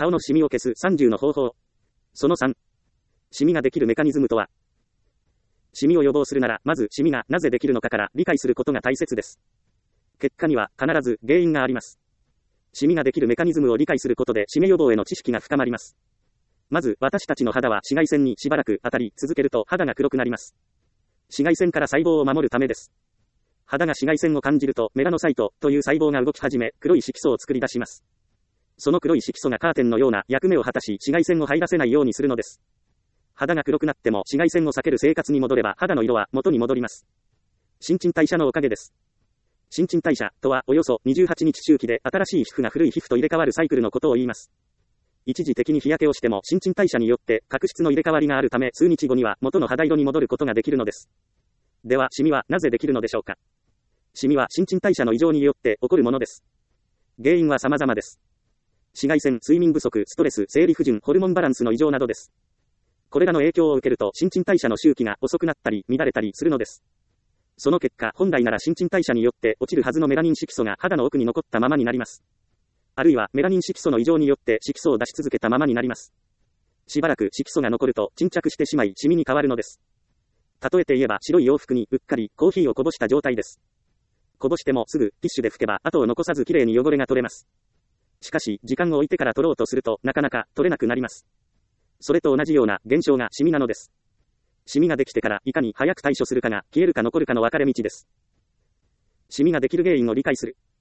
顔のシミを消す30の方法。その3。シミができるメカニズムとは。シミを予防するなら、まずシミがなぜできるのかから理解することが大切です。結果には必ず原因があります。シミができるメカニズムを理解することでシミ予防への知識が深まります。まず私たちの肌は紫外線にしばらく当たり続けると肌が黒くなります。紫外線から細胞を守るためです。肌が紫外線を感じるとメラノサイトという細胞が動き始め、黒い色素を作り出します。その黒い色素がカーテンのような役目を果たし、紫外線を入らせないようにするのです。肌が黒くなっても紫外線を避ける生活に戻れば肌の色は元に戻ります。新陳代謝のおかげです。新陳代謝とはおよそ28日周期で新しい皮膚が古い皮膚と入れ替わるサイクルのことを言います。一時的に日焼けをしても新陳代謝によって角質の入れ替わりがあるため数日後には元の肌色に戻ることができるのです。ではシミはなぜできるのでしょうか。シミは新陳代謝の異常によって起こるものです。原因は様々です。紫外線、睡眠不足、ストレス、生理不順、ホルモンバランスの異常などです。これらの影響を受けると新陳代謝の周期が遅くなったり乱れたりするのです。その結果、本来なら新陳代謝によって落ちるはずのメラニン色素が肌の奥に残ったままになります。あるいはメラニン色素の異常によって色素を出し続けたままになります。しばらく色素が残ると沈着してしまいシミに変わるのです。例えて言えば白い洋服にうっかりコーヒーをこぼした状態です。こぼしてもすぐティッシュで拭けば跡を残さずきれいに汚れが取れます。しかし時間を置いてから取ろうとするとなかなか取れなくなります。それと同じような現象がシミなのです。シミができてからいかに早く対処するかが消えるか残るかの分かれ道です。シミができる原因を理解する。